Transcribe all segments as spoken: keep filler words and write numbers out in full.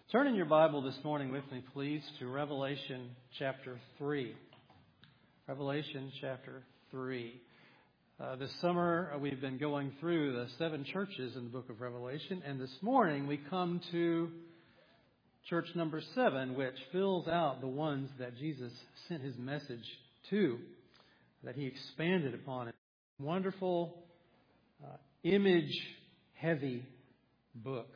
Turn in your Bible this morning with me, please, to Revelation chapter three. Revelation chapter three. Uh, this summer, uh, we've been going through the seven churches in the book of Revelation, and this morning we come to church number seven, which fills out the ones that Jesus sent his message to, that he expanded upon it. Wonderful, uh, image-heavy book.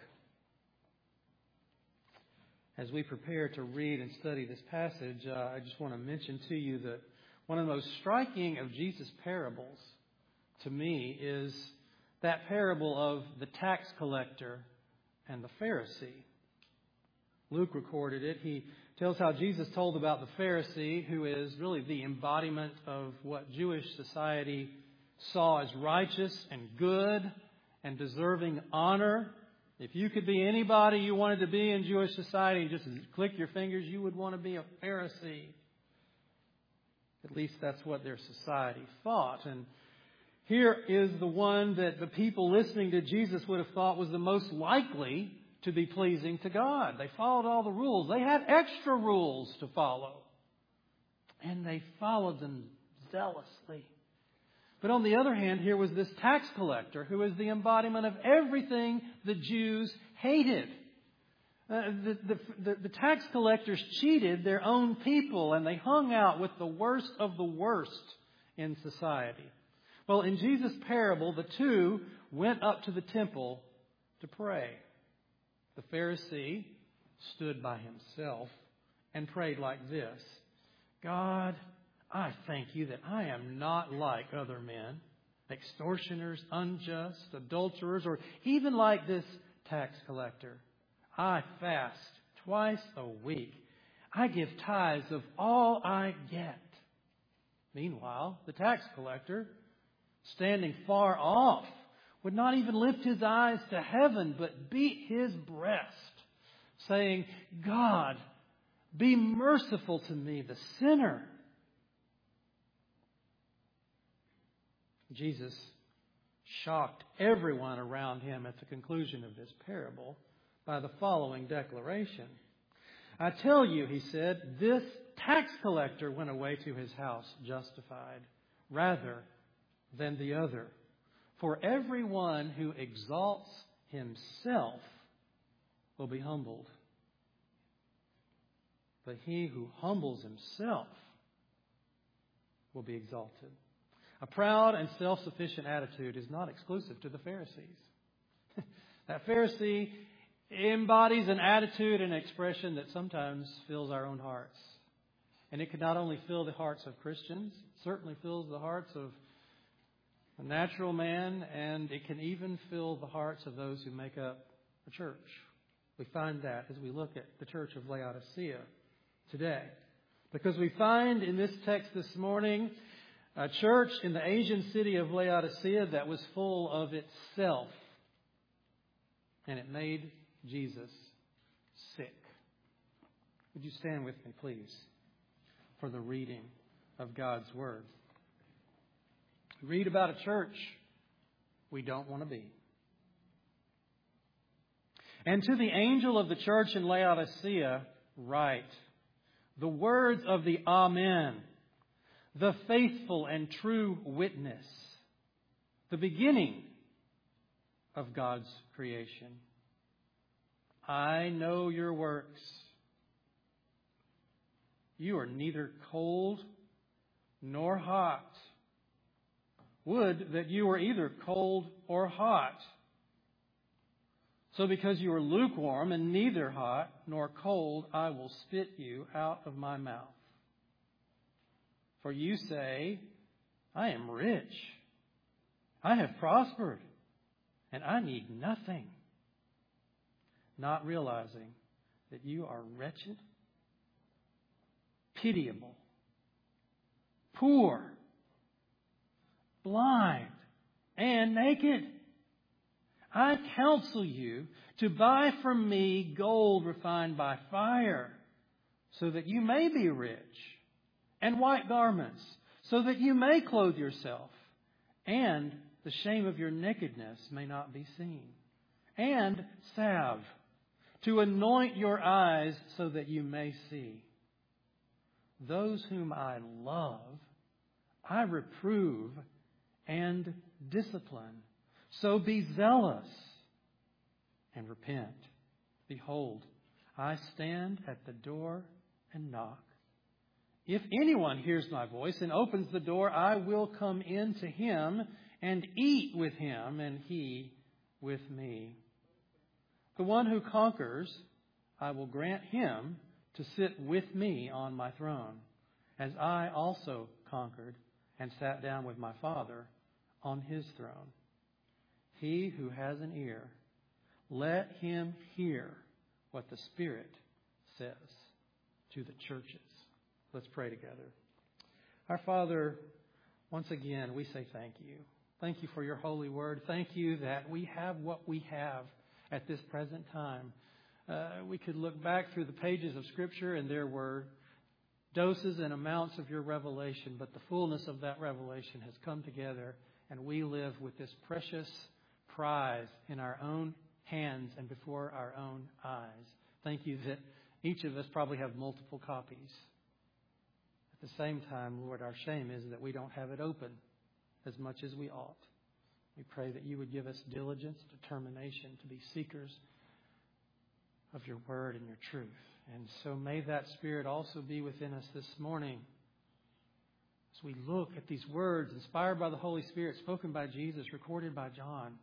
As we prepare to read and study this passage, uh, I just want to mention to you that one of the most striking of Jesus' parables to me is that parable of the tax collector and the Pharisee. Luke recorded it. He tells how Jesus told about the Pharisee, who is really the embodiment of what Jewish society saw as righteous and good and deserving honor. If you could be anybody you wanted to be in Jewish society, just click your fingers, you would want to be a Pharisee. At least that's what their society thought. And here is the one that the people listening to Jesus would have thought was the most likely to be pleasing to God. They followed all the rules. They had extra rules to follow. And they followed them zealously. But on the other hand, here was this tax collector who is the embodiment of everything the Jews hated. Uh, the, the, the, the tax collectors cheated their own people, and they hung out with the worst of the worst in society. Well, in Jesus' parable, the two went up to the temple to pray. The Pharisee stood by himself and prayed like this: God, I thank you that I am not like other men, extortioners, unjust, adulterers, or even like this tax collector. I fast twice a week. I give tithes of all I get. Meanwhile, the tax collector, standing far off, would not even lift his eyes to heaven, but beat his breast, saying, God, be merciful to me, the sinner. Jesus shocked everyone around him at the conclusion of this parable by the following declaration. I tell you, he said, this tax collector went away to his house justified rather than the other. For everyone who exalts himself will be humbled, but he who humbles himself will be exalted. A proud and self-sufficient attitude is not exclusive to the Pharisees. That Pharisee embodies an attitude and expression that sometimes fills our own hearts. And it can not only fill the hearts of Christians, it certainly fills the hearts of a natural man, and it can even fill the hearts of those who make up a church. We find that as we look at the church of Laodicea today. Because we find in this text this morning a church in the Asian city of Laodicea that was full of itself. And it made Jesus sick. Would you stand with me, please, for the reading of God's Word? Read about a church we don't want to be. And to the angel of the church in Laodicea, write the words of the Amen, the faithful and true witness, the beginning of God's creation. I know your works. You are neither cold nor hot. Would that you were either cold or hot. So because you are lukewarm and neither hot nor cold, I will spit you out of my mouth. For you say, I am rich, I have prospered, and I need nothing, not realizing that you are wretched, pitiable, poor, blind, and naked. I counsel you to buy from me gold refined by fire, so that you may be rich, and white garments, so that you may clothe yourself, and the shame of your nakedness may not be seen, and salve to anoint your eyes so that you may see. Those whom I love, I reprove and discipline. So be zealous and repent. Behold, I stand at the door and knock. If anyone hears my voice and opens the door, I will come in to him and eat with him and he with me. The one who conquers, I will grant him to sit with me on my throne, as I also conquered and sat down with my Father on his throne. He who has an ear, let him hear what the Spirit says to the churches. Let's pray together. Our Father, once again, we say thank you. Thank you for your holy word. Thank you that we have what we have at this present time. Uh, we could look back through the pages of Scripture and there were doses and amounts of your revelation, but the fullness of that revelation has come together and we live with this precious prize in our own hands and before our own eyes. Thank you that each of us probably have multiple copies. At the same time, Lord, our shame is that we don't have it open as much as we ought. We pray that you would give us diligence, determination to be seekers of your word and your truth. And so may that Spirit also be within us this morning as we look at these words inspired by the Holy Spirit, spoken by Jesus, recorded by John.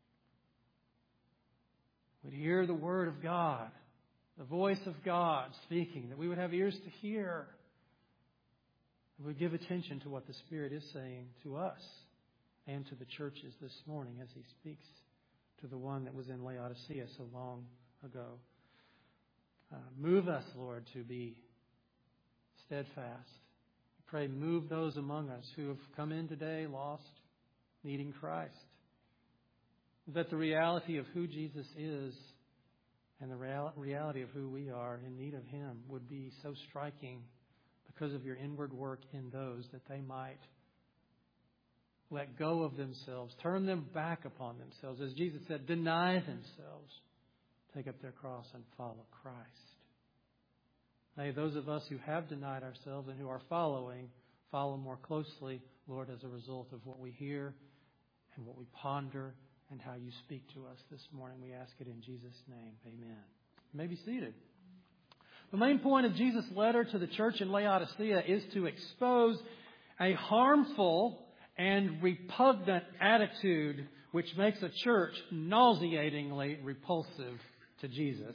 We'd hear the word of God, the voice of God speaking, that we would have ears to hear. We would give attention to what the Spirit is saying to us and to the churches this morning as He speaks to the one that was in Laodicea so long ago. Uh, move us, Lord, to be steadfast. Pray, move those among us who have come in today lost, needing Christ. That the reality of who Jesus is and the real, reality of who we are in need of Him would be so striking because of your inward work in those that they might let go of themselves, turn them back upon themselves. As Jesus said, deny themselves, take up their cross and follow Christ. May those of us who have denied ourselves and who are following, follow more closely, Lord, as a result of what we hear and what we ponder and how you speak to us this morning. We ask it in Jesus' name. Amen. You may be seated. The main point of Jesus' letter to the church in Laodicea is to expose a harmful and repugnant attitude which makes a church nauseatingly repulsive to Jesus.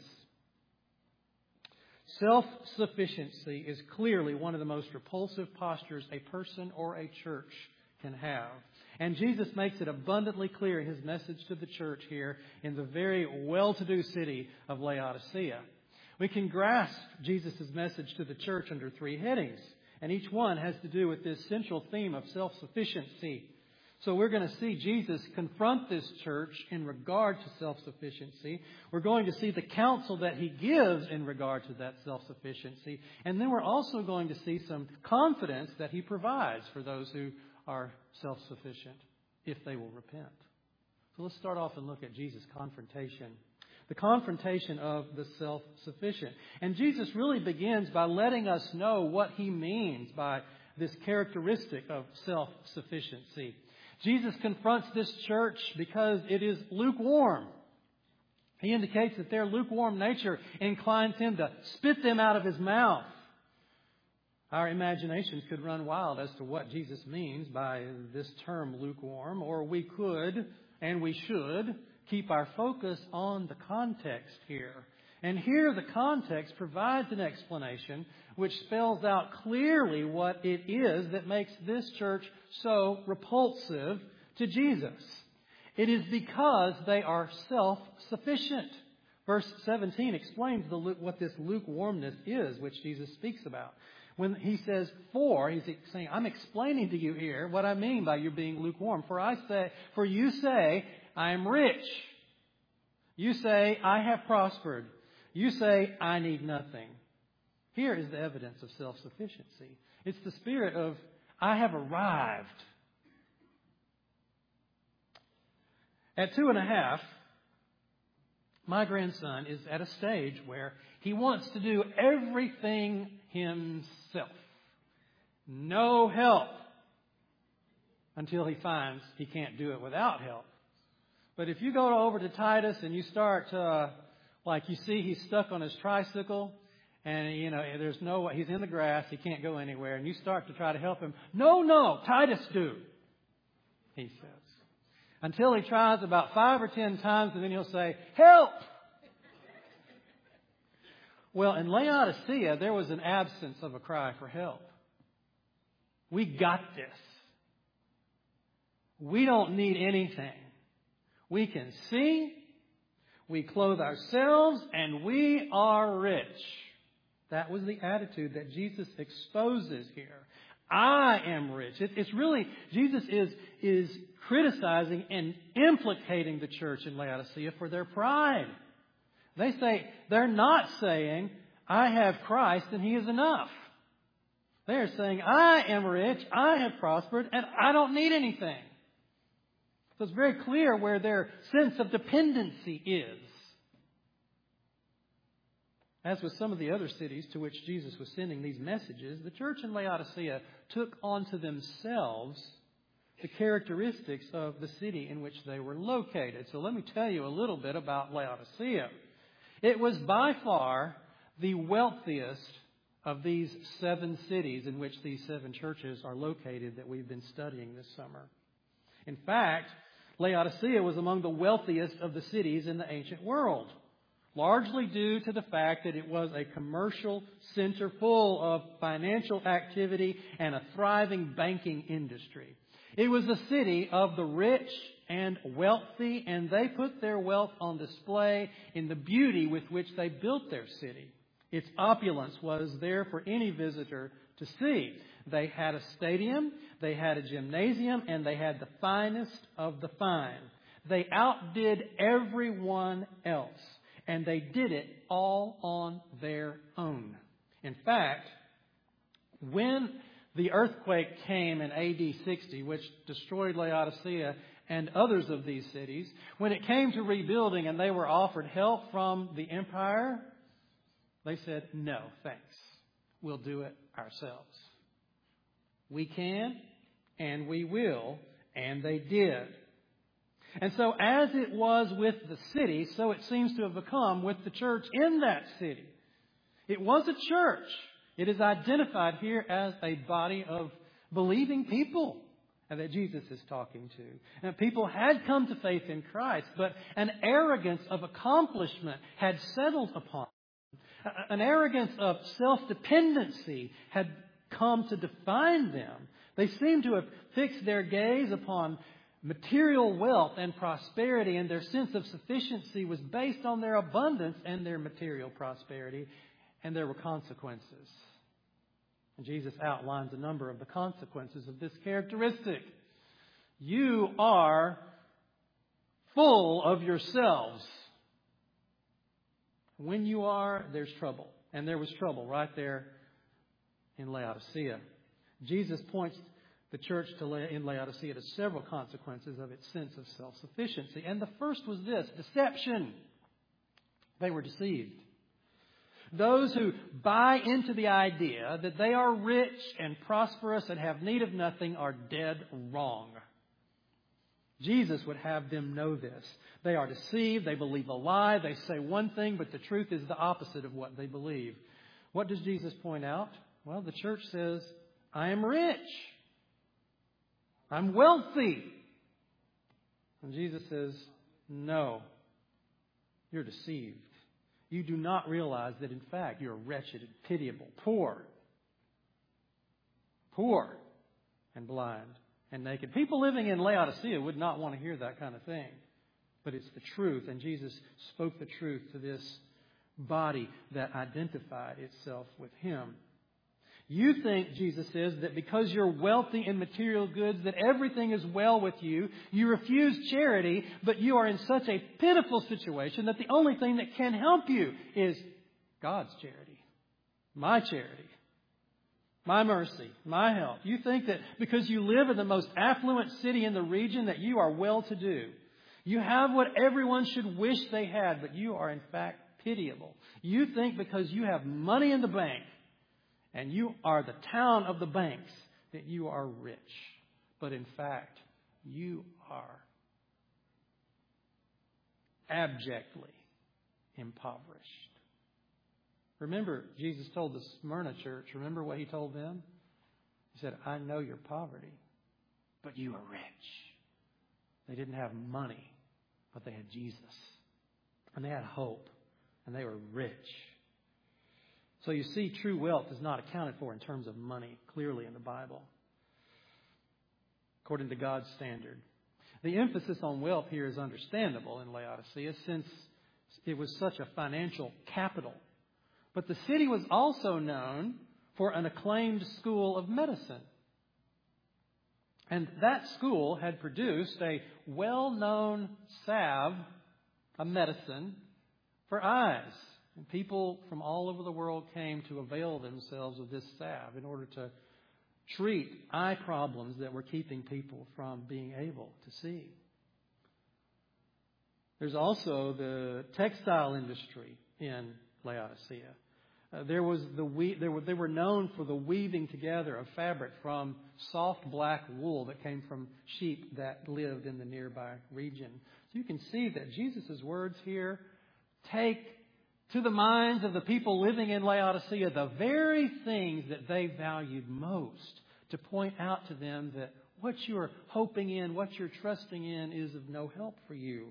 Self-sufficiency is clearly one of the most repulsive postures a person or a church can have. And Jesus makes it abundantly clear in His message to the church here in the very well-to-do city of Laodicea. We can grasp Jesus' message to the church under three headings, and each one has to do with this central theme of self-sufficiency. So we're going to see Jesus confront this church in regard to self-sufficiency. We're going to see the counsel that He gives in regard to that self-sufficiency. And then we're also going to see some confidence that He provides for those who are self-sufficient if they will repent. So let's start off and look at Jesus' confrontation. The confrontation of the self-sufficient. And Jesus really begins by letting us know what He means by this characteristic of self-sufficiency. Jesus confronts this church because it is lukewarm. He indicates that their lukewarm nature inclines Him to spit them out of His mouth. Our imaginations could run wild as to what Jesus means by this term lukewarm, or we could, and we should, keep our focus on the context here. And here the context provides an explanation which spells out clearly what it is that makes this church so repulsive to Jesus. It is because they are self-sufficient. Verse seventeen explains the, what this lukewarmness is, which Jesus speaks about. When He says for, He's saying, I'm explaining to you here what I mean by you being lukewarm. For I say, for you say, I am rich. You say, I have prospered. You say, I need nothing. Here is the evidence of self-sufficiency. It's the spirit of, I have arrived. At two and a half, My grandson is at a stage where he wants to do everything himself. No help. Until he finds he can't do it without help. But if you go over to Titus and you start, uh, like you see he's stuck on his tricycle and, you know, there's no, he's in the grass, he can't go anywhere, and you start to try to help him. No, no, Titus do, he says. Until he tries about five or ten times, and then he'll say, help! Well, in Laodicea, there was an absence of a cry for help. We got this. We don't need anything. We can see, we clothe ourselves, and we are rich. That was the attitude that Jesus exposes here. I am rich. It, it's really, Jesus is, is criticizing and implicating the church in Laodicea for their pride. They say, they're not saying, I have Christ and He is enough. They're saying, I am rich, I have prospered, and I don't need anything. So it's very clear where their sense of dependency is. As with some of the other cities to which Jesus was sending these messages, the church in Laodicea took onto themselves the characteristics of the city in which they were located. So let me tell you a little bit about Laodicea. It was by far the wealthiest of these seven cities in which these seven churches are located that we've been studying this summer. In fact, Laodicea was among the wealthiest of the cities in the ancient world, largely due to the fact that it was a commercial center full of financial activity and a thriving banking industry. It was a city of the rich and wealthy, and they put their wealth on display in the beauty with which they built their city. Its opulence was there for any visitor to see. They had a stadium, they had a gymnasium, and they had the finest of the fine. They outdid everyone else, and they did it all on their own. In fact, when the earthquake came in A D sixty, which destroyed Laodicea and others of these cities, when it came to rebuilding and they were offered help from the empire, they said, no, thanks. We'll do it ourselves. We can, and we will, and they did. And so as it was with the city, so it seems to have become with the church in that city. It was a church. It is identified here as a body of believing people that Jesus is talking to. And people had come to faith in Christ, but an arrogance of accomplishment had settled upon them. An arrogance of self-dependency had come to define them. They seem to have fixed their gaze upon material wealth and prosperity, and their sense of sufficiency was based on their abundance and their material prosperity, and there were consequences. And Jesus outlines a number of the consequences of this characteristic. You are full of yourselves. When you are, there's trouble. And there was trouble right there in Laodicea. Jesus points the church to La- in Laodicea to several consequences of its sense of self-sufficiency. And the first was this, deception. They were deceived. Those who buy into the idea that they are rich and prosperous and have need of nothing are dead wrong. Jesus would have them know this. They are deceived. They believe a lie. They say one thing, but the truth is the opposite of what they believe. What does Jesus point out? Well, the church says, I am rich. I'm wealthy. And Jesus says, no, you're deceived. You do not realize that, in fact, you're wretched and pitiable, poor, poor and blind and naked. People living in Laodicea would not want to hear that kind of thing. But it's the truth, and Jesus spoke the truth to this body that identified itself with Him. You think, Jesus says, that because you're wealthy in material goods, that everything is well with you. You refuse charity, but you are in such a pitiful situation that the only thing that can help you is God's charity, my charity, my mercy, my help. You think that because you live in the most affluent city in the region that you are well-to-do. You have what everyone should wish they had, but you are in fact pitiable. You think because you have money in the bank and you are the town of the banks that you are rich. But in fact, you are abjectly impoverished. Remember, Jesus told the Smyrna church, remember what He told them? He said, I know your poverty, but you are rich. They didn't have money, but they had Jesus. And they had hope. And they were rich. So you see, true wealth is not accounted for in terms of money, clearly in the Bible, according to God's standard. The emphasis on wealth here is understandable in Laodicea, since it was such a financial capital. But the city was also known for an acclaimed school of medicine. And that school had produced a well-known salve, a medicine, for eyes. And people from all over the world came to avail themselves of this salve in order to treat eye problems that were keeping people from being able to see. There's also the textile industry in Laodicea. Uh, there was the we- there were, they were known for the weaving together of fabric from soft black wool that came from sheep that lived in the nearby region. So you can see that Jesus' words here take to the minds of the people living in Laodicea the very things that they valued most, to point out to them that what you're hoping in, what you're trusting in is of no help for you.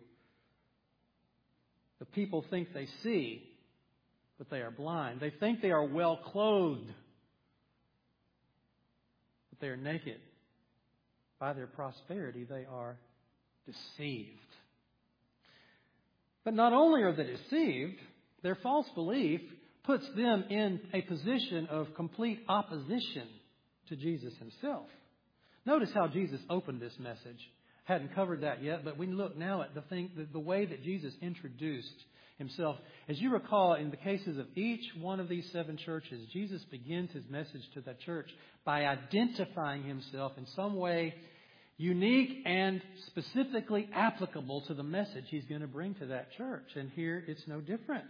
The people think they see, but they are blind. They think they are well clothed, but they are naked. By their prosperity, they are deceived. But not only are they deceived, their false belief puts them in a position of complete opposition to Jesus Himself. Notice how Jesus opened this message. Hadn't covered that yet, but we look now at the thing, the, the way that Jesus introduced Himself. As you recall, in the cases of each one of these seven churches, Jesus begins His message to the church by identifying Himself in some way unique and specifically applicable to the message He's going to bring to that church. And here it's no different.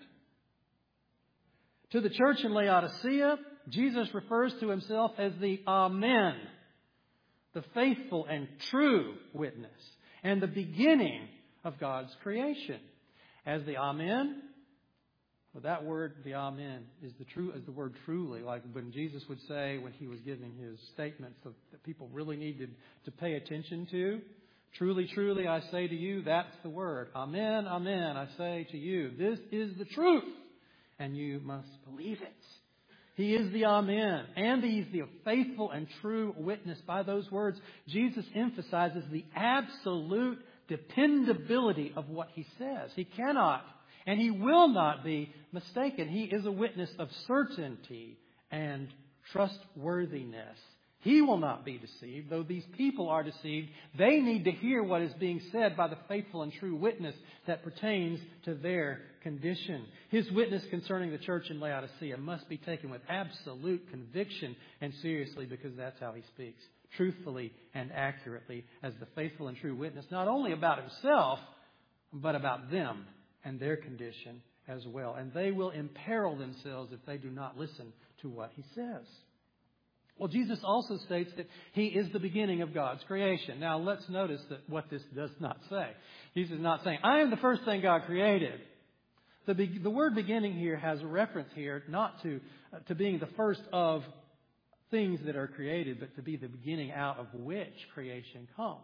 To the church in Laodicea, Jesus refers to Himself as the Amen, the faithful and true witness, and the beginning of God's creation. As the Amen, well, that word, the Amen, is the true is the word truly, like when Jesus would say when He was giving His statements of, that people really needed to pay attention to. Truly, truly, I say to you, that's the word. Amen, amen, I say to you, this is the truth, and you must believe it. He is the Amen, and He's the faithful and true witness. By those words, Jesus emphasizes the absolute dependability of what He says. He cannot and He will not be mistaken. He is a witness of certainty and trustworthiness. He will not be deceived. Though these people are deceived, they need to hear what is being said by the faithful and true witness that pertains to their condition. His witness concerning the church in Laodicea must be taken with absolute conviction and seriously, because that's how He speaks, truthfully and accurately as the faithful and true witness, not only about Himself, but about them and their condition as well. And they will imperil themselves if they do not listen to what He says. Well, Jesus also states that He is the beginning of God's creation. Now, let's notice that what this does not say. Jesus is not saying, I am the first thing God created. The, be- the word beginning here has a reference here not to, uh, to being the first of things that are created, but to be the beginning out of which creation comes.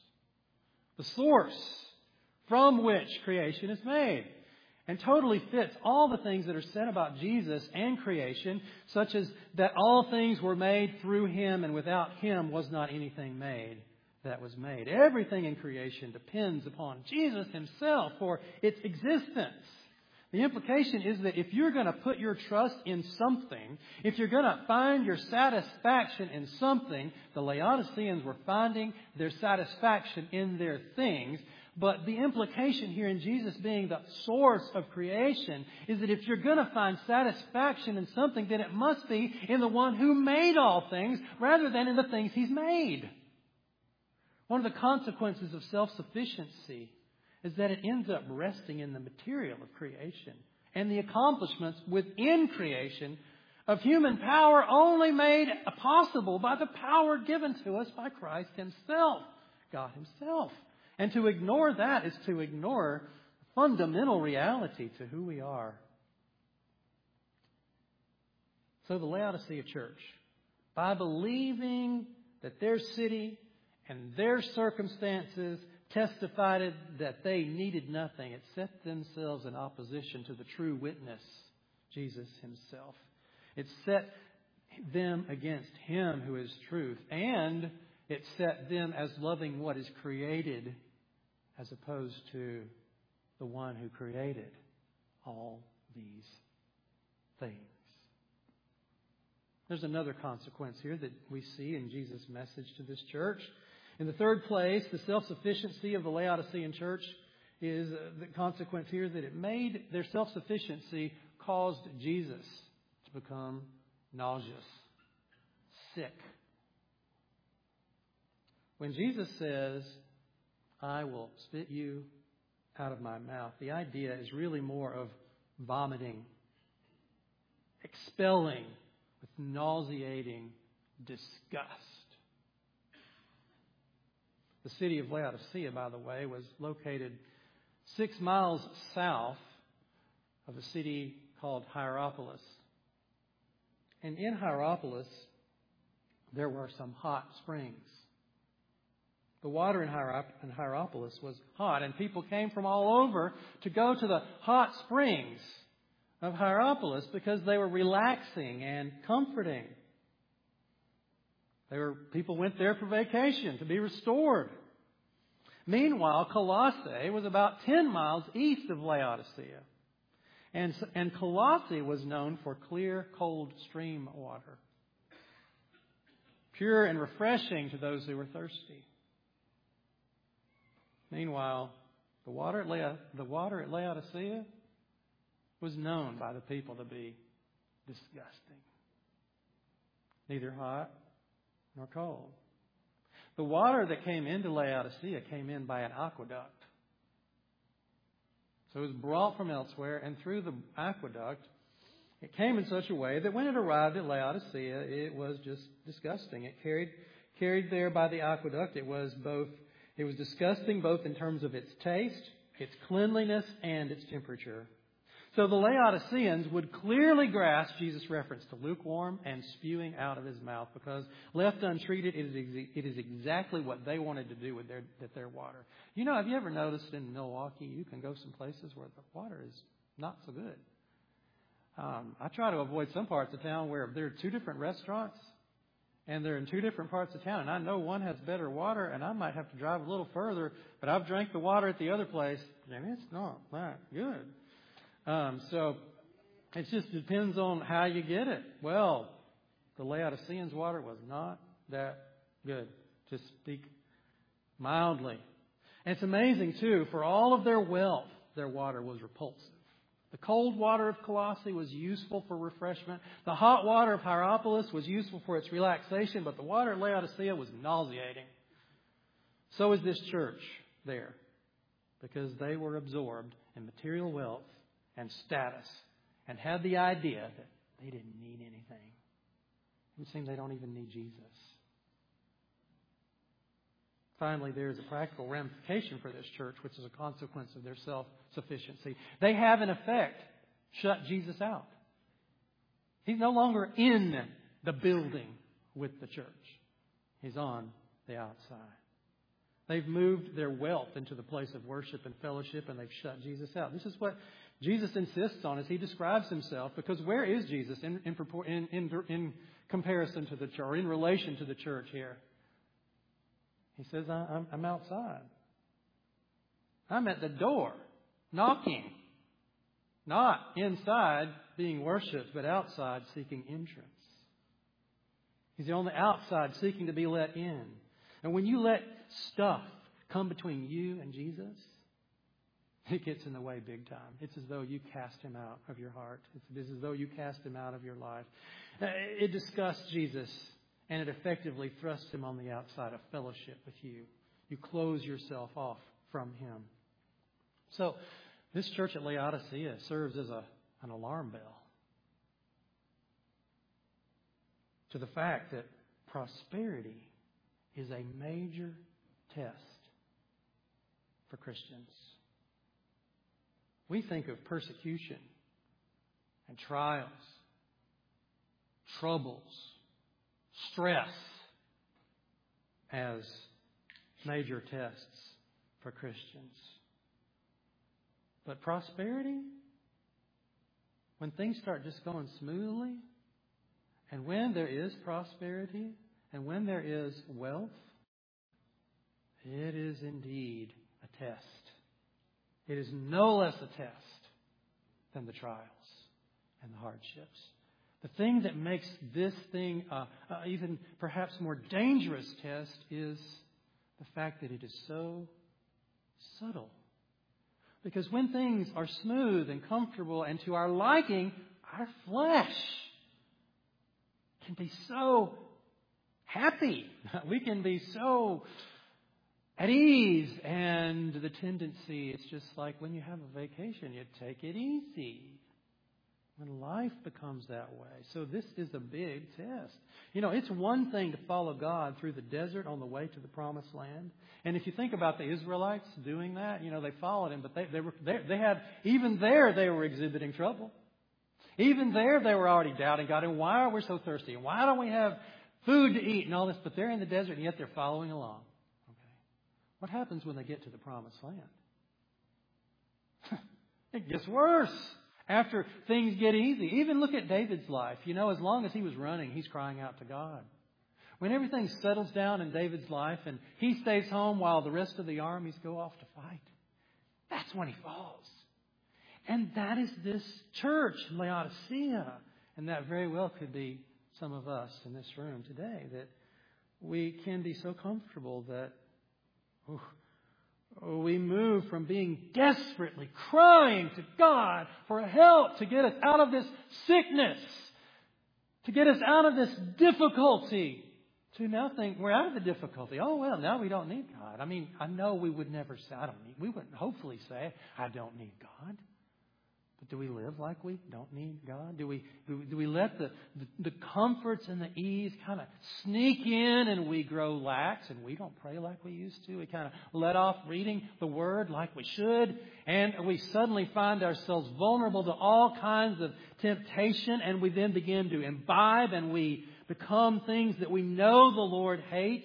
The source from which creation is made. And totally fits all the things that are said about Jesus and creation, such as that all things were made through Him, and without Him was not anything made that was made. Everything in creation depends upon Jesus Himself for its existence. The implication is that if you're going to put your trust in something, if you're going to find your satisfaction in something, the Laodiceans were finding their satisfaction in their things. But the implication here in Jesus being the source of creation is that if you're going to find satisfaction in something, then it must be in the one who made all things rather than in the things He's made. One of the consequences of self-sufficiency is that it ends up resting in the material of creation and the accomplishments within creation of human power only made possible by the power given to us by Christ Himself, God Himself. And to ignore that is to ignore fundamental reality to who we are. So the Laodicea church, by believing that their city and their circumstances testified that they needed nothing, it set themselves in opposition to the true witness, Jesus Himself. It set them against Him who is truth, and it set them as loving what is created as opposed to the one who created all these things. There's another consequence here that we see in Jesus' message to this church. In the third place, the self-sufficiency of the Laodicean church is the consequence here that it made their self-sufficiency caused Jesus to become nauseous, sick. When Jesus says, I will spit you out of my mouth, the idea is really more of vomiting, expelling with nauseating disgust. The city of Laodicea, by the way, was located six miles south of a city called Hierapolis. And in Hierapolis, there were some hot springs. The water in Hierapolis was hot, and people came from all over to go to the hot springs of Hierapolis because they were relaxing and comforting. They were people went there for vacation to be restored. Meanwhile, Colossae was about ten miles east of Laodicea. And, and Colossae was known for clear, cold stream water. Pure and refreshing to those who were thirsty. Meanwhile, the water at, La- the water at Laodicea was known by the people to be disgusting. Neither hot nor cold. The water that came into Laodicea came in by an aqueduct. So it was brought from elsewhere, and through the aqueduct, it came in such a way that when it arrived at Laodicea, it was just disgusting. It carried carried there by the aqueduct, it was both it was disgusting both in terms of its taste, its cleanliness, and its temperature. So the Laodiceans would clearly grasp Jesus' reference to lukewarm and spewing out of His mouth, because left untreated, it is, ex- it is exactly what they wanted to do with their, with their water. You know, have you ever noticed in Milwaukee, you can go some places where the water is not so good? Um, I try to avoid some parts of town where there are two different restaurants, and they're in two different parts of town. And I know one has better water, and I might have to drive a little further, but I've drank the water at the other place, and it's not that good. Um, so it just depends on how you get it. Well, the Laodiceans' water was not that good, to speak mildly. And it's amazing, too, for all of their wealth, their water was repulsive. The cold water of Colossae was useful for refreshment. The hot water of Hierapolis was useful for its relaxation, but the water at Laodicea was nauseating. So is this church there, because they were absorbed in material wealth and status, and had the idea that they didn't need anything. It seems they don't even need Jesus. Finally, there is a practical ramification for this church, which is a consequence of their self-sufficiency. They have, in effect, shut Jesus out. He's no longer in the building with the church. He's on the outside. They've moved their wealth into the place of worship and fellowship, and they've shut Jesus out. This is what Jesus insists on as He describes Himself, because where is Jesus in, in, in, in, in comparison to the church, or in relation to the church here? He says, I'm, I'm outside. I'm at the door, knocking. Not inside being worshipped, but outside seeking entrance. He's on the outside seeking to be let in. And when you let stuff come between you and Jesus, it gets in the way big time. It's as though you cast Him out of your heart. It's as though you cast Him out of your life. It disgusts Jesus, and it effectively thrusts Him on the outside of fellowship with you. You close yourself off from Him. So this church at Laodicea serves as a, an alarm bell to the fact that prosperity is a major test for Christians. We think of persecution and trials, troubles, stress as major tests for Christians. But prosperity, when things start just going smoothly, and when there is prosperity, and when there is wealth, it is indeed a test. It is no less a test than the trials and the hardships. The thing that makes this thing uh, uh, even perhaps more dangerous test is the fact that it is so subtle. Because when things are smooth and comfortable and to our liking, our flesh can be so happy. We can be so at ease. And the tendency, it's just like when you have a vacation, you take it easy. When life becomes that way. So this is a big test. You know, it's one thing to follow God through the desert on the way to the promised land. And if you think about the Israelites doing that, you know, they followed Him, but they, they were they, they had, even there they were exhibiting trouble. Even there they were already doubting God. And why are we so thirsty? And why don't we have food to eat and all this? But they're in the desert and yet they're following along. Okay. What happens when they get to the promised land? It gets worse. After things get easy. Even look at David's life. You know, as long as he was running, he's crying out to God. When everything settles down in David's life and he stays home while the rest of the armies go off to fight, that's when he falls. And that is this church, Laodicea. And that very well could be some of us in this room today. That we can be so comfortable that ooh, we move from being desperately crying to God for help to get us out of this sickness, to get us out of this difficulty, to now think we're out of the difficulty. Oh, well, now we don't need God. I mean, I know we would never say, I don't need, we wouldn't hopefully say, I don't need God. But do we live like we don't need God? Do we do, do we let the, the, the comforts and the ease kind of sneak in and we grow lax and we don't pray like we used to? We kind of let off reading the Word like we should. And we suddenly find ourselves vulnerable to all kinds of temptation. And we then begin to imbibe and we become things that we know the Lord hates.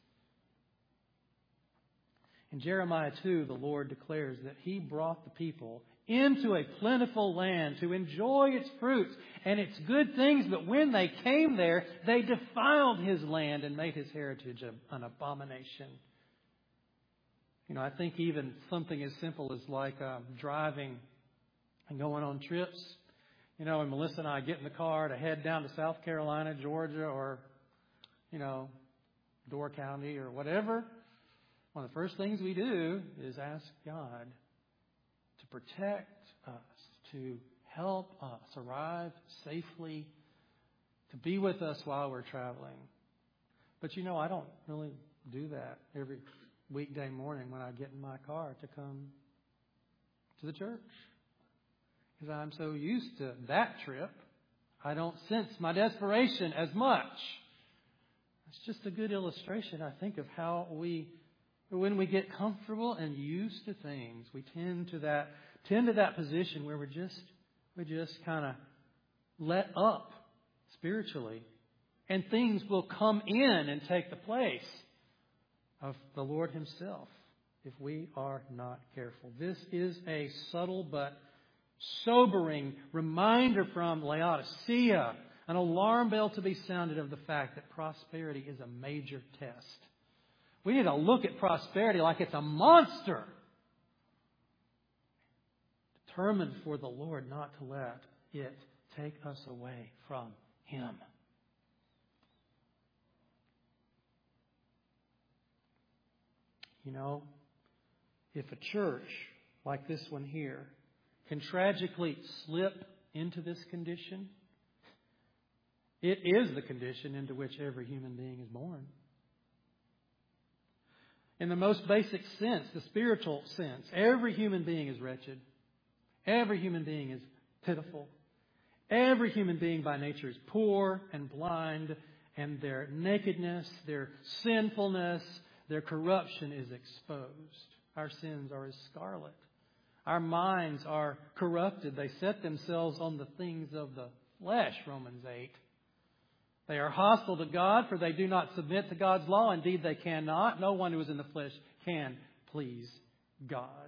In Jeremiah two, the Lord declares that He brought the people into a plentiful land to enjoy its fruits and its good things. But when they came there, they defiled His land and made His heritage an abomination. You know, I think even something as simple as like uh, driving and going on trips. You know, and Melissa and I get in the car to head down to South Carolina, Georgia, or, you know, Door County or whatever. One of the first things we do is ask God to protect us, to help us arrive safely, to be with us while we're traveling. But you know, I don't really do that every weekday morning when I get in my car to come to the church. Because I'm so used to that trip, I don't sense my desperation as much. It's just a good illustration, I think, of how we when we get comfortable and used to things, we tend to that tend to that position where we're just we just kind of let up spiritually, and things will come in and take the place of the Lord Himself if we are not careful. This is a subtle but sobering reminder from Laodicea, an alarm bell to be sounded of the fact that prosperity is a major test. We need to look at prosperity like it's a monster. Determined for the Lord not to let it take us away from Him. You know, if a church like this one here can tragically slip into this condition, it is the condition into which every human being is born. In the most basic sense, the spiritual sense, every human being is wretched. Every human being is pitiful. Every human being by nature is poor and blind, and their nakedness, their sinfulness, their corruption is exposed. Our sins are as scarlet. Our minds are corrupted. They set themselves on the things of the flesh, Romans eight. They are hostile to God, for they do not submit to God's law. Indeed, they cannot. No one who is in the flesh can please God.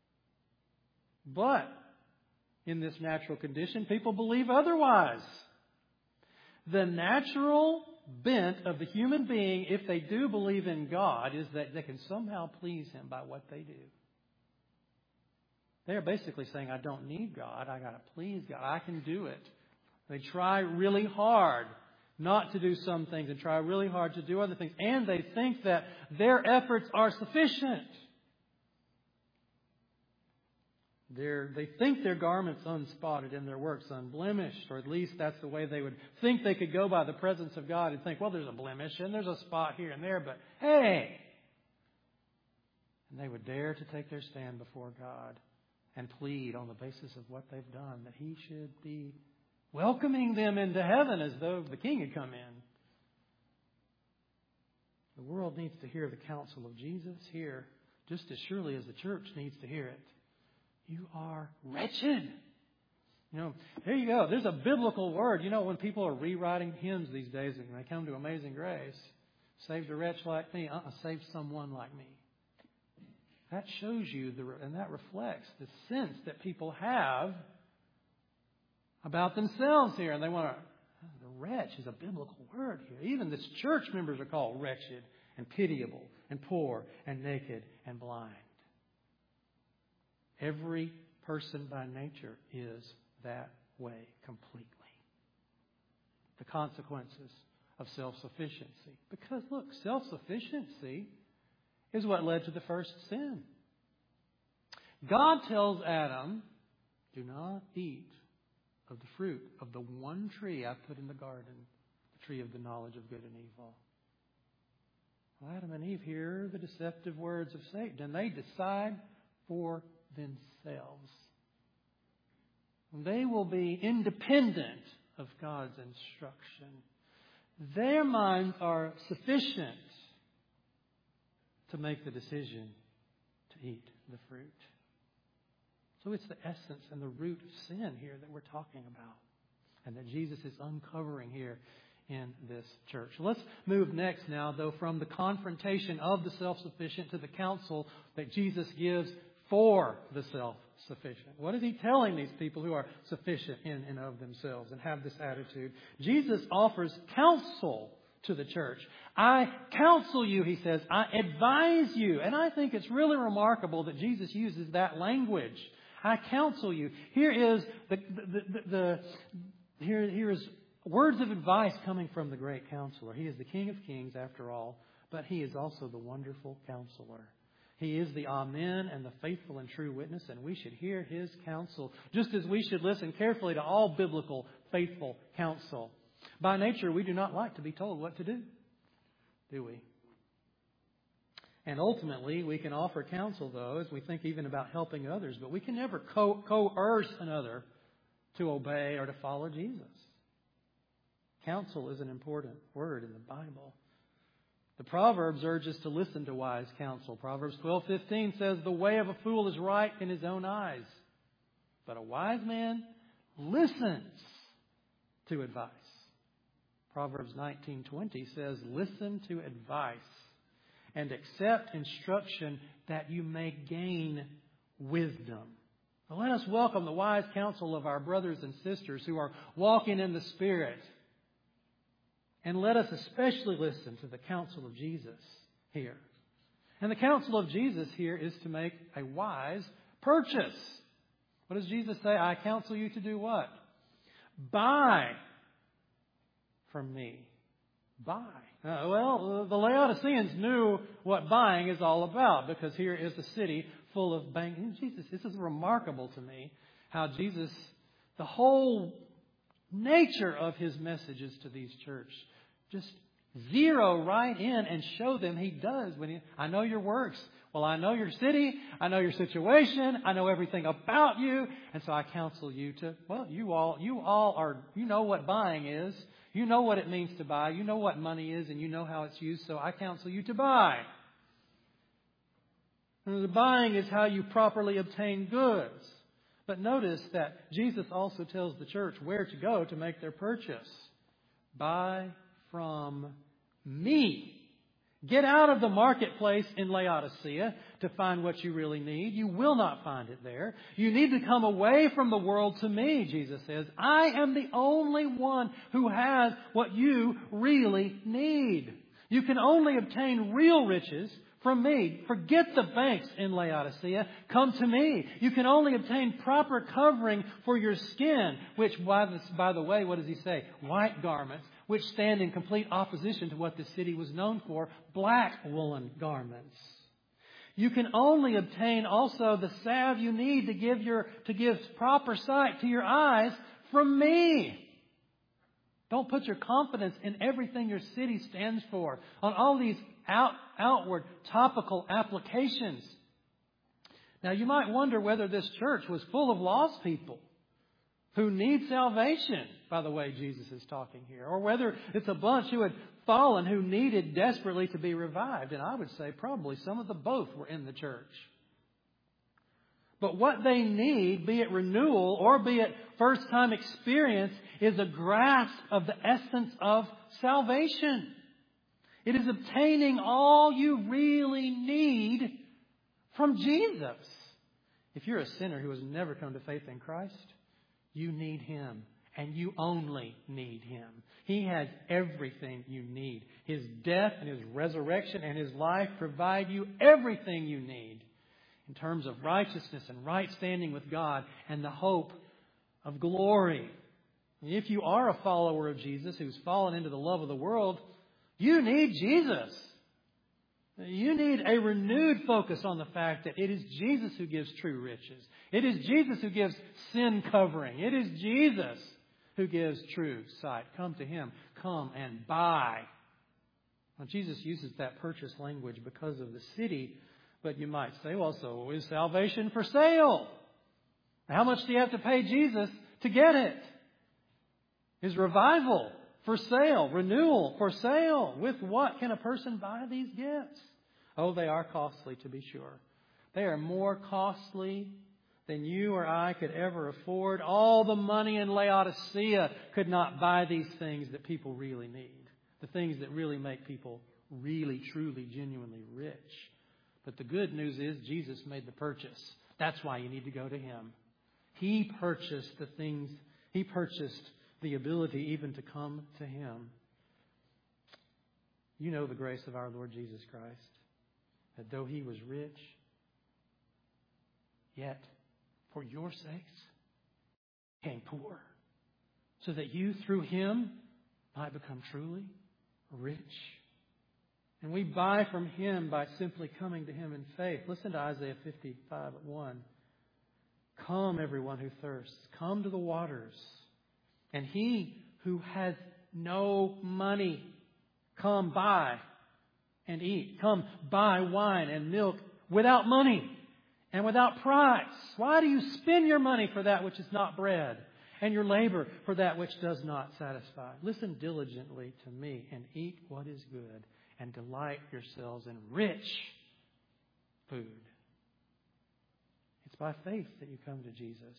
But in this natural condition, people believe otherwise. The natural bent of the human being, if they do believe in God, is that they can somehow please Him by what they do. They are basically saying, I don't need God. I got to please God. I can do it. They try really hard not to do some things and try really hard to do other things. And they think that their efforts are sufficient. They're, they think their garments unspotted and their works unblemished, or at least that's the way they would think they could go by the presence of God and think, well, there's a blemish and there's a spot here and there, but hey! And they would dare to take their stand before God and plead on the basis of what they've done, that He should be welcoming them into heaven as though the King had come in. The world needs to hear the counsel of Jesus here just as surely as the church needs to hear it. You are wretched. You know, there you go. There's a biblical word. You know, when people are rewriting hymns these days and they come to Amazing Grace, saved a wretch like me, uh-uh, saved someone like me. That shows you, the, and that reflects the sense that people have about themselves here. And they want to, the wretch is a biblical word here. Even the church members are called wretched and pitiable and poor and naked and blind. Every person by nature is that way completely. The consequences of self-sufficiency. Because look, self-sufficiency is what led to the first sin. God tells Adam, do not eat of the fruit of the one tree I put in the garden, the tree of the knowledge of good and evil. Well, Adam and Eve hear the deceptive words of Satan, and they decide for themselves. They will be independent of God's instruction. Their minds are sufficient to make the decision to eat the fruit. So it's the essence and the root of sin here that we're talking about, and that Jesus is uncovering here in this church. Let's move next now, though, from the confrontation of the self-sufficient to the counsel that Jesus gives for the self-sufficient. What is He telling these people who are sufficient in and of themselves and have this attitude? Jesus offers counsel to the church. I counsel you, He says. I advise you. And I think it's really remarkable that Jesus uses that language. I counsel you. Here is the, the, the, the here, here is words of advice coming from the great counselor. He is the King of Kings, after all, but He is also the wonderful counselor. He is the Amen and the faithful and true witness, and we should hear His counsel, just as we should listen carefully to all biblical, faithful counsel. By nature, we do not like to be told what to do, do we? And ultimately, we can offer counsel, though, as we think even about helping others, but we can never co- coerce another to obey or to follow Jesus. Counsel is an important word in the Bible. The Proverbs urge us to listen to wise counsel. Proverbs twelve fifteen says, the way of a fool is right in his own eyes, but a wise man listens to advice. Proverbs nineteen twenty says, listen to advice and accept instruction that you may gain wisdom. Now let us welcome the wise counsel of our brothers and sisters who are walking in the Spirit. And let us especially listen to the counsel of Jesus here. And the counsel of Jesus here is to make a wise purchase. What does Jesus say? I counsel you to do what? Buy from me. Buy. Uh, well, the Laodiceans knew what buying is all about, because here is a city full of bank. Jesus, this is remarkable to me how Jesus, the whole nature of His messages to these church, just Zero right in and show them He does. When he, I know your works. Well, I know your city. I know your situation. I know everything about you. And so I counsel you to, well, you all, you all are, you know what buying is. You know what it means to buy. You know what money is and you know how it's used. So I counsel you to buy. And the buying is how you properly obtain goods. But notice that Jesus also tells the church where to go to make their purchase. Buy from me. Get out of the marketplace in Laodicea to find what you really need. You will not find it there. You need to come away from the world to me, Jesus says. I am the only one who has what you really need. You can only obtain real riches from me. Forget the banks in Laodicea. Come to me. You can only obtain proper covering for your skin, which, by the, by the way, what does he say? White garments, which stand in complete opposition to what the city was known for, black woolen garments. You can only obtain also the salve you need to give your to give proper sight to your eyes from me. Don't put your confidence in everything your city stands for, on all these out, outward topical applications. Now, you might wonder whether this church was full of lost people who need salvation, by the way Jesus is talking here, or whether it's a bunch who had fallen who needed desperately to be revived. And I would say probably some of the both were in the church. But what they need, be it renewal or be it first-time experience, is a grasp of the essence of salvation. It is obtaining all you really need from Jesus. If you're a sinner who has never come to faith in Christ, you need Him, and you only need Him. He has everything you need. His death and His resurrection and His life provide you everything you need in terms of righteousness and right standing with God and the hope of glory. And if you are a follower of Jesus who's fallen into the love of the world, you need Jesus. You need a renewed focus on the fact that it is Jesus who gives true riches. It is Jesus who gives sin covering. It is Jesus who gives true sight. Come to Him. Come and buy. Now, Jesus uses that purchase language because of the city. But you might say, well, so is salvation for sale? How much do you have to pay Jesus to get it? Is revival for sale? Renewal for sale? With what can a person buy these gifts? Oh, they are costly, to be sure. They are more costly than you or I could ever afford. All the money in Laodicea could not buy these things that people really need. The things that really make people really, truly, genuinely rich. But the good news is Jesus made the purchase. That's why you need to go to Him. He purchased the things. He purchased the ability even to come to Him. You know the grace of our Lord Jesus Christ. That though He was rich, yet for your sakes became poor. So that you through Him might become truly rich. And we buy from Him by simply coming to Him in faith. Listen to Isaiah fifty-five at one. Come, everyone who thirsts, come to the waters. And he who has no money, come buy and eat. Come buy wine and milk without money and without price. Why do you spend your money for that which is not bread, and your labor for that which does not satisfy? Listen diligently to me and eat what is good, and delight yourselves in rich food. It's by faith that you come to Jesus.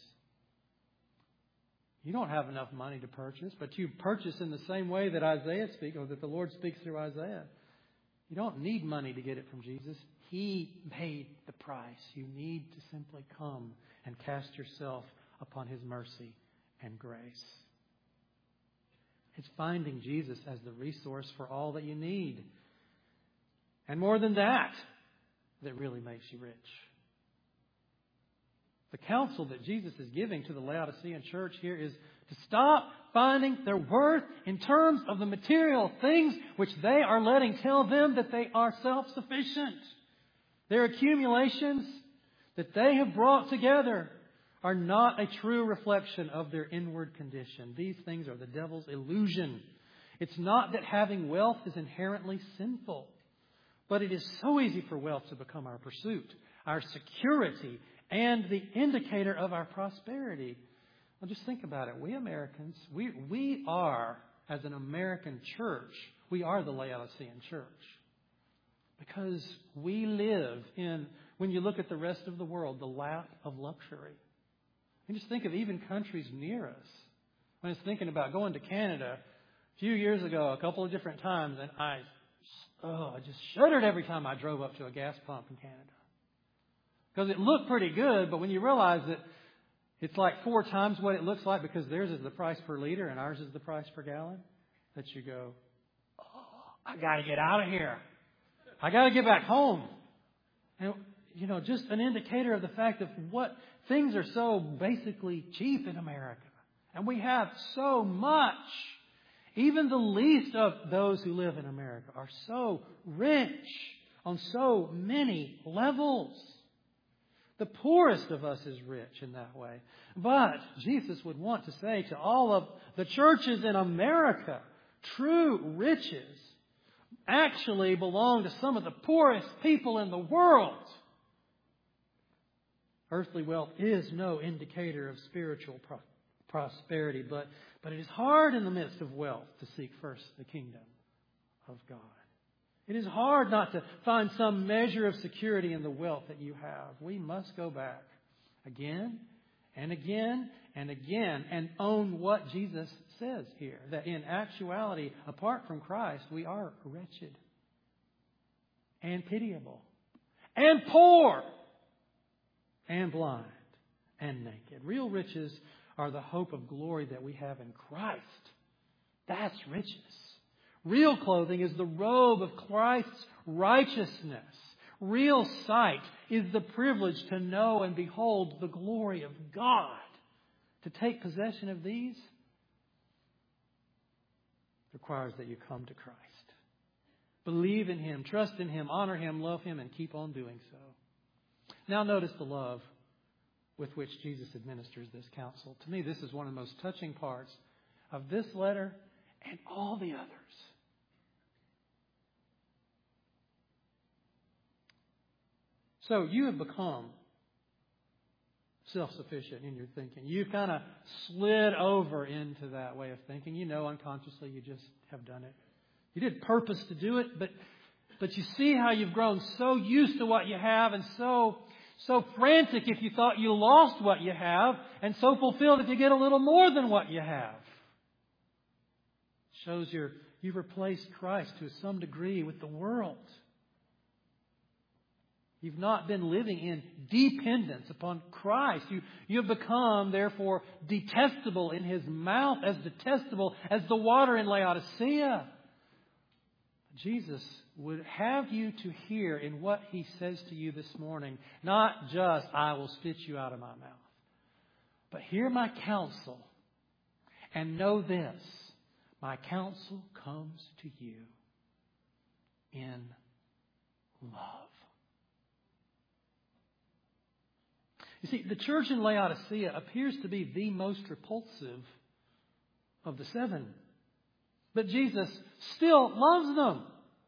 You don't have enough money to purchase, but you purchase in the same way that Isaiah speaks, or that the Lord speaks through Isaiah. You don't need money to get it from Jesus. He paid the price. You need to simply come and cast yourself upon His mercy and grace. It's finding Jesus as the resource for all that you need. And more than that, that really makes you rich. The counsel that Jesus is giving to the Laodicean church here is to stop finding their worth in terms of the material things which they are letting tell them that they are self-sufficient. Their accumulations that they have brought together are not a true reflection of their inward condition. These things are the devil's illusion. It's not that having wealth is inherently sinful, but it is so easy for wealth to become our pursuit, our security, and the indicator of our prosperity. Well, just think about it. We Americans, we, we are, as an American church, we are the Laodicean church. Because we live in, when you look at the rest of the world, the lap of luxury. And just think of even countries near us. When I was thinking about going to Canada a few years ago, a couple of different times, and I, oh, I just shuddered every time I drove up to a gas pump in Canada. Because it looked pretty good, but when you realize that it's like four times what it looks like because theirs is the price per liter and ours is the price per gallon, that you go, oh, I got to get out of here. I got to get back home. And, you know, just an indicator of the fact of what things are so basically cheap in America. And we have so much. Even the least of those who live in America are so rich on so many levels. The poorest of us is rich in that way. But Jesus would want to say to all of the churches in America, true riches actually belong to some of the poorest people in the world. Earthly wealth is no indicator of spiritual pro- prosperity, but, but it is hard in the midst of wealth to seek first the kingdom of God. It is hard not to find some measure of security in the wealth that you have. We must go back again and again and again and own what Jesus says here. That in actuality, apart from Christ, we are wretched and pitiable and poor and blind and naked. Real riches are the hope of glory that we have in Christ. That's riches. Real clothing is the robe of Christ's righteousness. Real sight is the privilege to know and behold the glory of God. To take possession of these requires that you come to Christ. Believe in Him, trust in Him, honor Him, love Him, and keep on doing so. Now notice the love with which Jesus administers this counsel. To me, this is one of the most touching parts of this letter and all the others. So you have become self-sufficient in your thinking. You've kind of slid over into that way of thinking. You know unconsciously you just have done it. You didn't purpose to do it, but but you see how you've grown so used to what you have and so so frantic if you thought you lost what you have and so fulfilled if you get a little more than what you have. It shows you're, you've replaced Christ to some degree with the world. You've not been living in dependence upon Christ. You, you have become, therefore, detestable in His mouth, as detestable as the water in Laodicea. Jesus would have you to hear in what He says to you this morning, not just, I will spit you out of my mouth, but hear my counsel and know this, my counsel comes to you in love. You see, the church in Laodicea appears to be the most repulsive of the seven. But Jesus still loves them.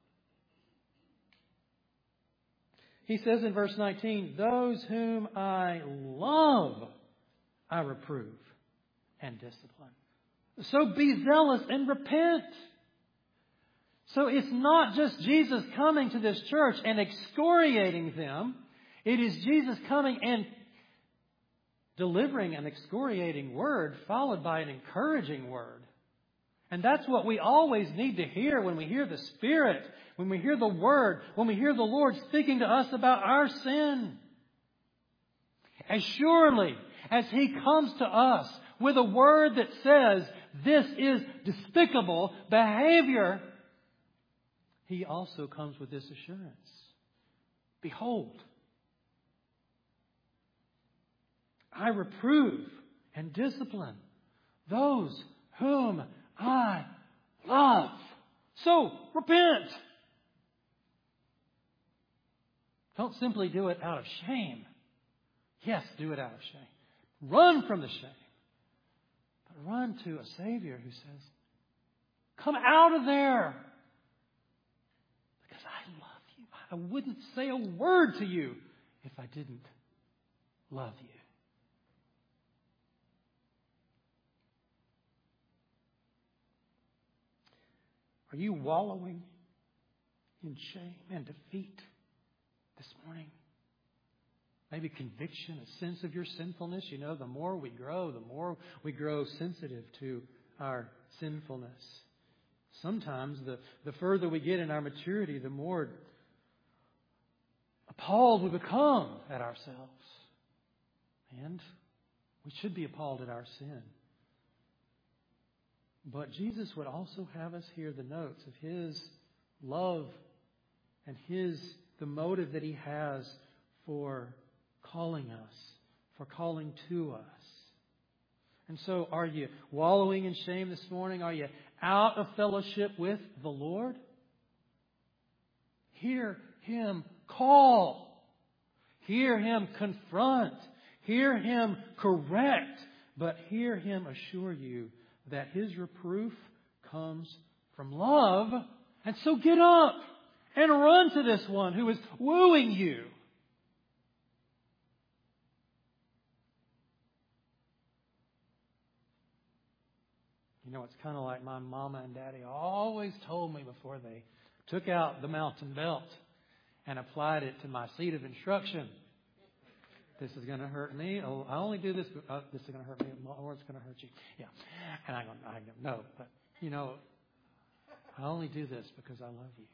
He says in verse nineteen, those whom I love, I reprove and discipline. So be zealous and repent. So it's not just Jesus coming to this church and excoriating them. It is Jesus coming and delivering an excoriating word followed by an encouraging word. And that's what we always need to hear when we hear the Spirit, when we hear the Word, when we hear the Lord speaking to us about our sin. As surely as He comes to us with a word that says, this is despicable behavior, He also comes with this assurance. Behold, I reprove and discipline those whom I love. So, repent. Don't simply do it out of shame. Yes, do it out of shame. Run from the shame. But run to a Savior who says, Come out of there. Because I love you. I wouldn't say a word to you if I didn't love you. Are you wallowing in shame and defeat this morning? Maybe conviction, a sense of your sinfulness. You know, the more we grow, the more we grow sensitive to our sinfulness. Sometimes the, the further we get in our maturity, the more appalled we become at ourselves. And we should be appalled at our sin. But Jesus would also have us hear the notes of His love and His the motive that He has for calling us, for calling to us. And so, are you wallowing in shame this morning? Are you out of fellowship with the Lord? Hear Him call. Hear Him confront. Hear Him correct. But hear Him assure you that His reproof comes from love. And so get up and run to this one who is wooing you. You know, it's kind of like my mama and daddy always told me before they took out the mountain belt and applied it to my seat of instruction. This is going to hurt me. Oh, I only do this. Uh, this is going to hurt me, or it's going to hurt you. Yeah. And I go, I go, no. But, you know, I only do this because I love you.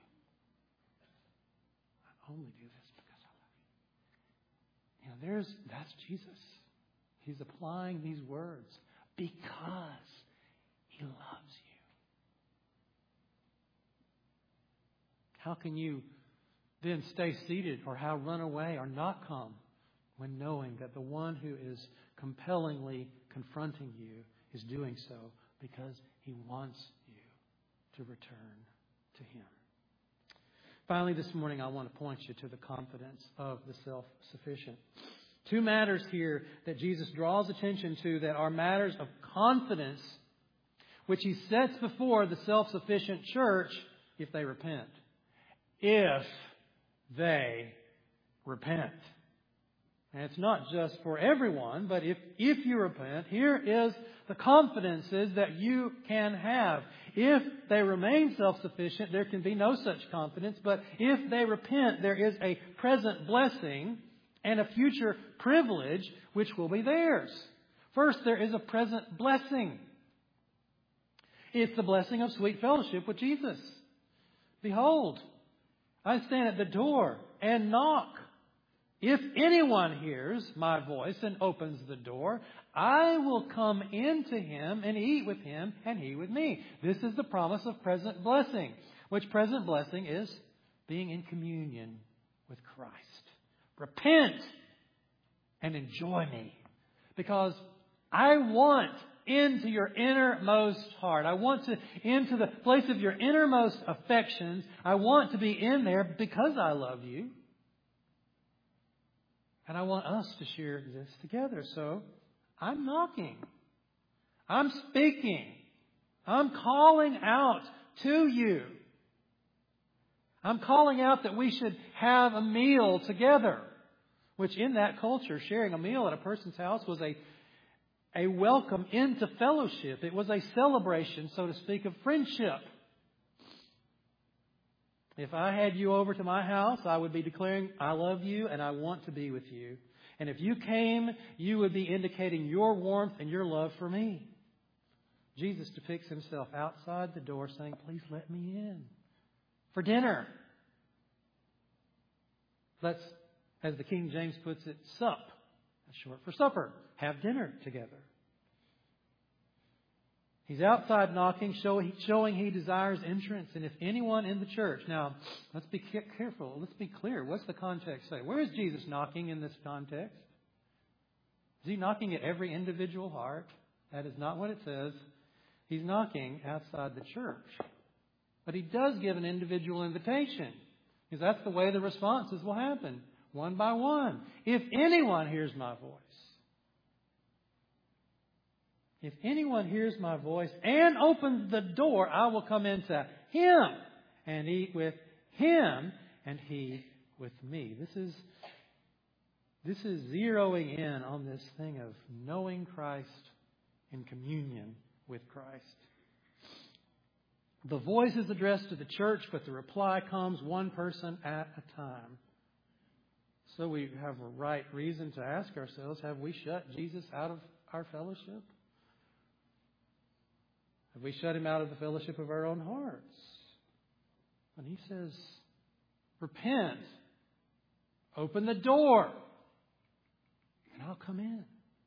I only do this because I love you. You know, there's, that's Jesus. He's applying these words because He loves you. How can you then stay seated, or how run away or not come when knowing that the one who is compellingly confronting you is doing so because He wants you to return to Him? Finally, this morning, I want to point you to the confidence of the self-sufficient. Two matters here that Jesus draws attention to that are matters of confidence, which He sets before the self-sufficient church if they repent. If they repent. And it's not just for everyone, but if, if you repent, here is the confidences that you can have. If they remain self-sufficient, there can be no such confidence. But if they repent, there is a present blessing and a future privilege which will be theirs. First, there is a present blessing. It's the blessing of sweet fellowship with Jesus. Behold, I stand at the door and knock. If anyone hears my voice and opens the door, I will come into him and eat with him and he with me. This is the promise of present blessing, which present blessing is being in communion with Christ. Repent and enjoy me, because I want into your innermost heart. I want to into the place of your innermost affections. I want to be in there because I love you. And I want us to share this together. So I'm knocking. I'm speaking. I'm calling out to you. I'm calling out that we should have a meal together. Which in that culture, sharing a meal at a person's house was a A welcome into fellowship. It was a celebration, so to speak, of friendship. If I had you over to my house, I would be declaring, I love you and I want to be with you. And if you came, you would be indicating your warmth and your love for me. Jesus depicts Himself outside the door saying, please let me in for dinner. Let's, as the King James puts it, sup. That's short for supper. Have dinner together. He's outside knocking, showing He desires entrance. And if anyone in the church... Now, let's be careful. Let's be clear. What's the context say? Where is Jesus knocking in this context? Is He knocking at every individual heart? That is not what it says. He's knocking outside the church. But He does give an individual invitation, because that's the way the responses will happen. One by one. If anyone hears my voice. If anyone hears my voice and opens the door, I will come into him and eat with him and he with me. This is, this is zeroing in on this thing of knowing Christ in communion with Christ. The voice is addressed to the church, but the reply comes one person at a time. So we have a right reason to ask ourselves, have we shut Jesus out of our fellowship? Have we shut him out of the fellowship of our own hearts? When he says, repent, open the door, and I'll come in.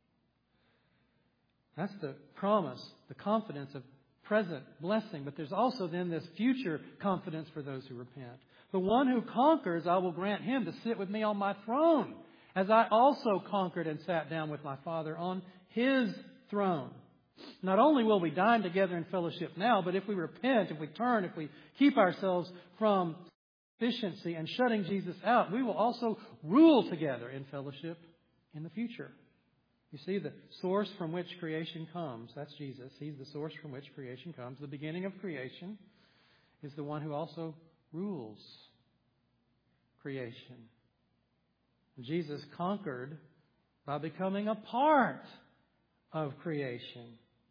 That's the promise, the confidence of present blessing. But there's also then this future confidence for those who repent. The one who conquers, I will grant him to sit with me on my throne, as I also conquered and sat down with my Father on his throne. Not only will we dine together in fellowship now, but if we repent, if we turn, if we keep ourselves from sufficiency and shutting Jesus out, we will also rule together in fellowship in the future. You see, the source from which creation comes, that's Jesus. He's the source from which creation comes. The beginning of creation is the one who also rules creation. Jesus conquered by becoming a part of creation.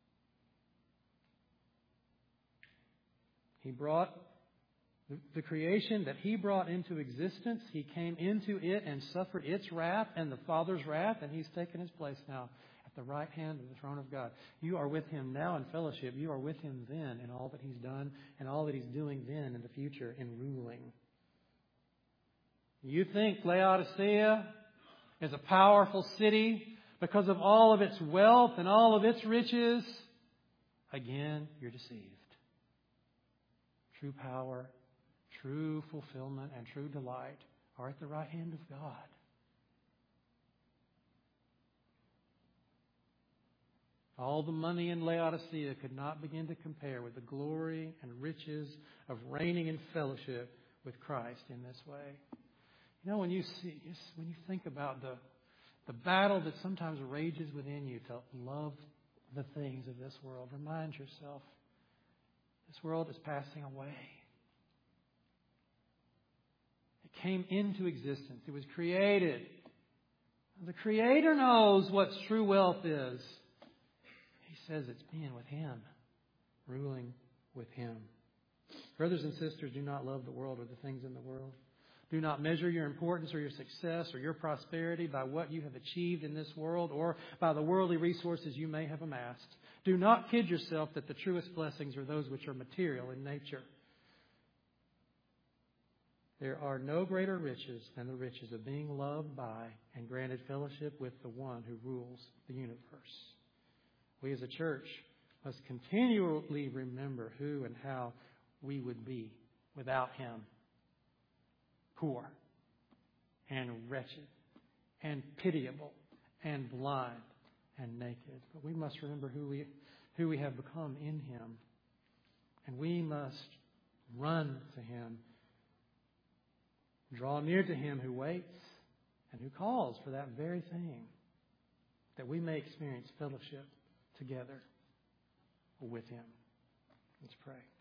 He brought the, the creation that He brought into existence. He came into it and suffered its wrath and the Father's wrath, and He's taken His place now at the right hand of the throne of God. You are with Him now in fellowship. You are with Him then in all that He's done and all that He's doing then in the future in ruling. You think Laodicea is a powerful city because of all of its wealth and all of its riches? Again, you're deceived. True power, true fulfillment, and true delight are at the right hand of God. All the money in Laodicea could not begin to compare with the glory and riches of reigning in fellowship with Christ in this way. You know, when you see, when you think about the the battle that sometimes rages within you to love the things of this world, remind yourself, this world is passing away. It came into existence. It was created. The Creator knows what true wealth is. He says it's being with Him, ruling with Him. Brothers and sisters, do not love the world or the things in the world. Do not measure your importance or your success or your prosperity by what you have achieved in this world or by the worldly resources you may have amassed. Do not kid yourself that the truest blessings are those which are material in nature. There are no greater riches than the riches of being loved by and granted fellowship with the one who rules the universe. We as a church must continually remember who and how we would be without Him. Poor and wretched and pitiable and blind and naked. But we must remember who we who we have become in Him. And we must run to Him. Draw near to Him who waits and who calls for that very thing, that we may experience fellowship together with Him. Let's pray.